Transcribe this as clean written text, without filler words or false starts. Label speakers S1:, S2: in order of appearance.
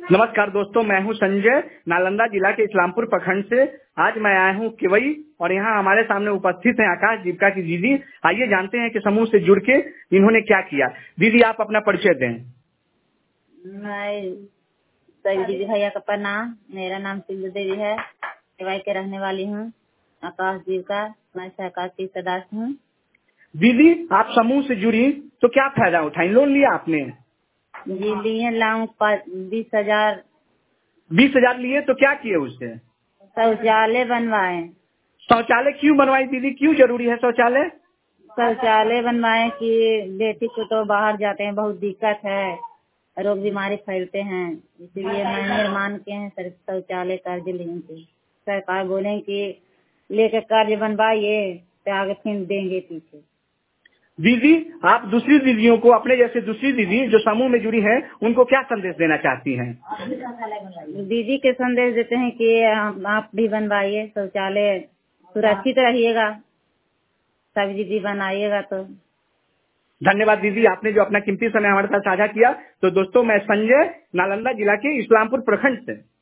S1: नमस्कार दोस्तों, मैं हूं संजय, नालंदा जिला के इस्लामपुर प्रखंड से। आज मैं आया हूं केवई और यहाँ हमारे सामने उपस्थित हैं आकाश जीविका की दीदी। आइए जानते हैं कि समूह से जुड़ के इन्होंने क्या किया। दीदी, आप अपना परिचय दें।
S2: मैं सभी दीदी भैया का प्रणाम। मेरा नाम सिंधु देवी है, केवई के रहने वाली हूँ। आकाश जीविका, मैं सहकार की सदस्य हूँ।
S1: दीदी, आप समूह से जुड़ी तो क्या फायदा उठाई? लोन लिया आपने?
S2: जी लिए, लाऊं 20,000।
S1: 20,000 लिए तो क्या किए उससे?
S2: शौचालय बनवाए।
S1: शौचालय क्यों बनवाई दीदी? क्यों जरूरी है शौचालय?
S2: शौचालय बनवाए कि बेटी को तो बाहर जाते हैं, बहुत दिक्कत है, रोग बीमारी फैलते हैं, इसलिए मैं निर्माण के हैं शौचालय कर्ज लेंगे। सरकार बोले कि लेके कर्ज बनवाइए तो आगे फिर देंगे पीछे।
S1: दीदी, आप दूसरी दीदियों को, अपने जैसे दूसरी दीदी जो समूह में जुड़ी हैं, उनको क्या संदेश देना चाहती हैं?
S2: दीदी के संदेश देते हैं कि आप भी बनवाइए शौचालय, सुरक्षित रहिएगा, सब दीदी बनाइएगा तो।
S1: धन्यवाद दीदी, आपने जो अपना कीमती समय हमारे साथ साझा किया। तो दोस्तों, मैं संजय, नालंदा जिला के इस्लामपुर प्रखंड से।